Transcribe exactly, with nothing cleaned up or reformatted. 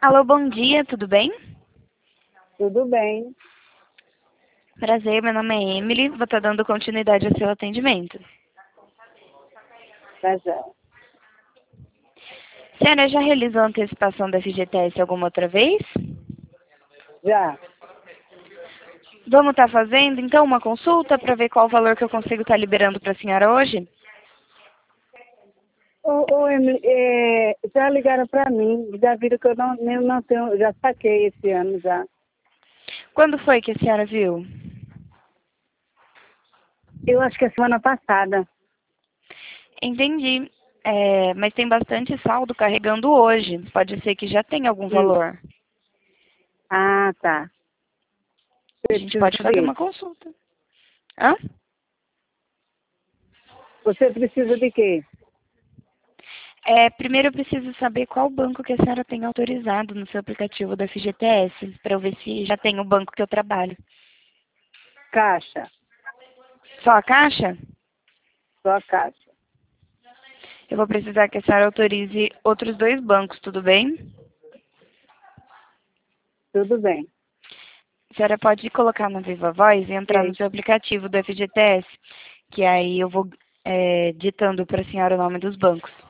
Alô, bom dia, tudo bem? Tudo bem. Prazer, meu nome é Emily, vou estar dando continuidade ao seu atendimento. Prazer. Senhora, já realizou a antecipação da F G T S alguma outra vez? Já. Vamos estar fazendo, então, uma consulta para ver qual o valor que eu consigo estar liberando para a senhora hoje? Ô, ô Emily, é, já ligaram para mim, já viram que eu não, eu não tenho, já saquei esse ano já. Quando foi que a senhora viu? Eu acho que é semana passada. Entendi, é, mas tem bastante saldo carregando hoje. Pode ser que já tenha algum Hum. valor. Ah, tá. A Você gente precisa pode fazer saber. uma consulta. Hã? Você precisa de quê? É, primeiro eu preciso saber qual banco que a senhora tem autorizado no seu aplicativo da F G T S, para eu ver se já tem o banco que eu trabalho. Caixa. Só a Caixa? Só a caixa. Eu vou precisar que a senhora autorize outros dois bancos, tudo bem? Tudo bem. A senhora pode colocar na Viva Voz e entrar no Ok. seu aplicativo do F G T S, que aí eu vou é, ditando para a senhora o nome dos bancos.